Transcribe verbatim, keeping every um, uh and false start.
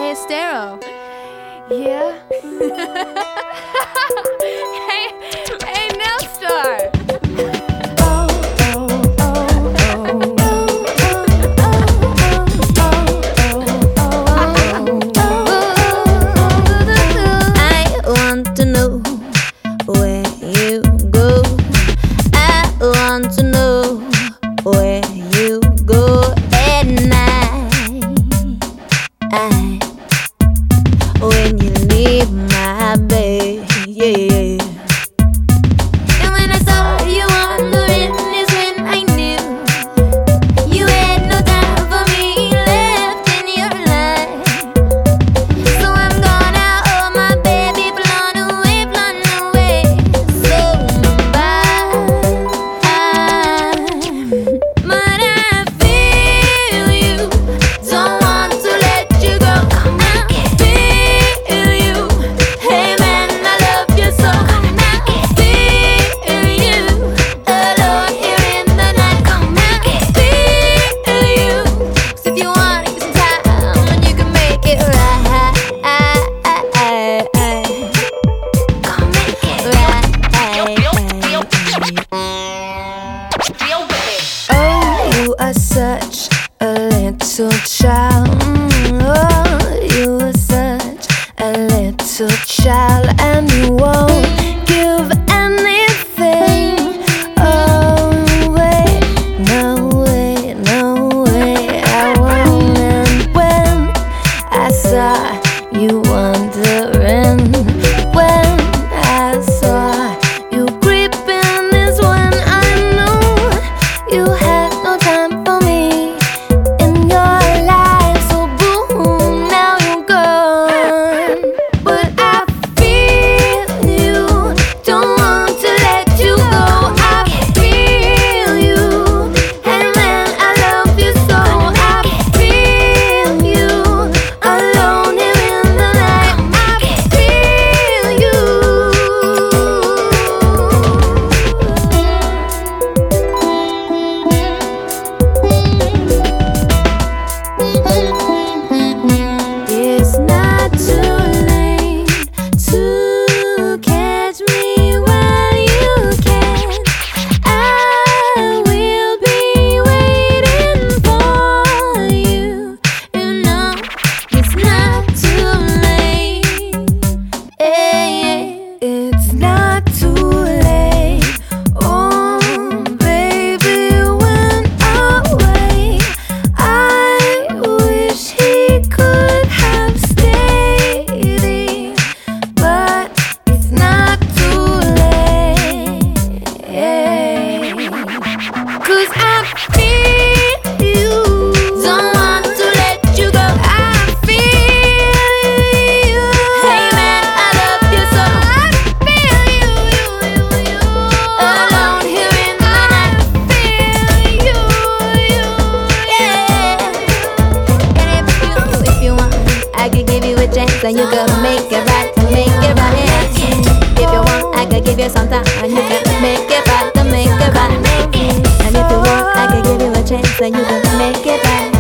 Hey, Estero. Yeah? hey, hey, Nelstar. I want to know where you go. I want to know where you go at night. I, when you leave my bed, yeah. And when I saw you wandering is when I knew you had no time for me left in your life. So I'm gonna hold my baby, blown away, blown away. So bye. But I feel you, don't want to let you go. I feel you, hey man, I love you so. I feel you, alone here in the night. I feel you, 'cause if you wanna get some time, you can make it right. Come make it right. Oh, you are such a little child. Oh, you are such a little child, and you won't give anything away. No way, no way, I won't. And when I saw you wandering, when I saw you creeping, is when I knew you had no time for me in your life. So boom, now you're gone. But I feel you, don't want to let you go. I feel you, and man, I love you so. I feel you, alone here in the night. I feel you. It's not too late to catch me when you can. I will be waiting for you. You know, it's not too late. Hey, it's not too late. Oh, baby, went away. I wish he could have stayed here, but it's not too late. 'Cause I feel you, don't want to let you go. I feel you, hey man, I love you so. I feel you, you, you, you, alone here in the night. I feel you, you, yeah. And if you, if you want, I could give you a chance and you could make it right, make it right. If you want, I could give you some time and you could make it right, to make it right. And if you want, I could give you a chance and you could make it right.